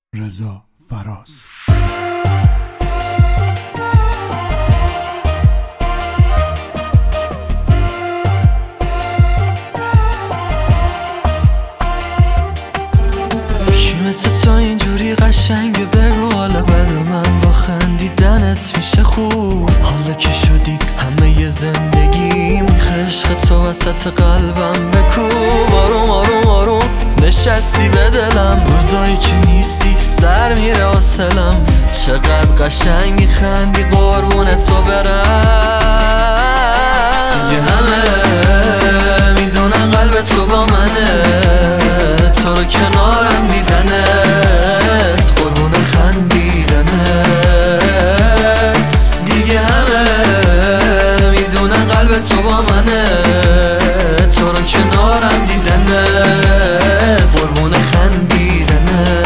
رضا فراز. کی مثل تو اینجوری قشنگه بگو حالا بد من با خندیدنت میشه خوب. حالا که شدی همه زندگی میخه عشق تو وسط قلبم بکوب. آروم آروم آروم نشستی به دلم، روزایی که نیستی سر میره حاصلم. چقدر قشنگ میخندی قربون تو برم. یه همه میدونن قلب تو با منه، تو رو کنارم دیدنت قربون خندیدنت. دیگه همه میدونن قلب تو با منه، تو رو کنارم دیدنت قربون خندیدنت.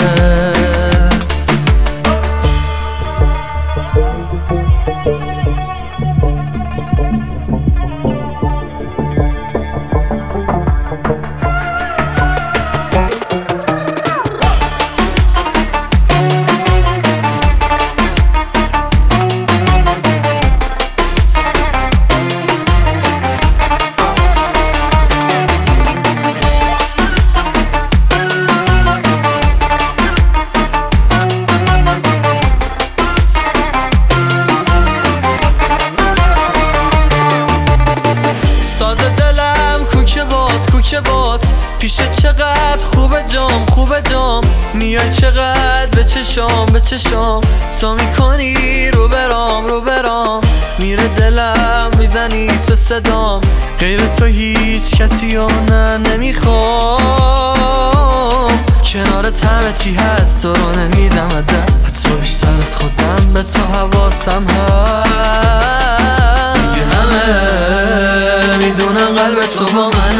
کوکه بات پیشه چقدر خوبه جام خوبه جام. میای چقدر به چشام تو میکنی رو برام میره دلم میزنی تو صدام. غیر تو هیچ کسی رو نمیخوام. کنارت همه چی هست تو رو نمیدم دست، تو بیشتر از خودم به تو حواسم هست. دیگه همه میدونم قلب تو با من،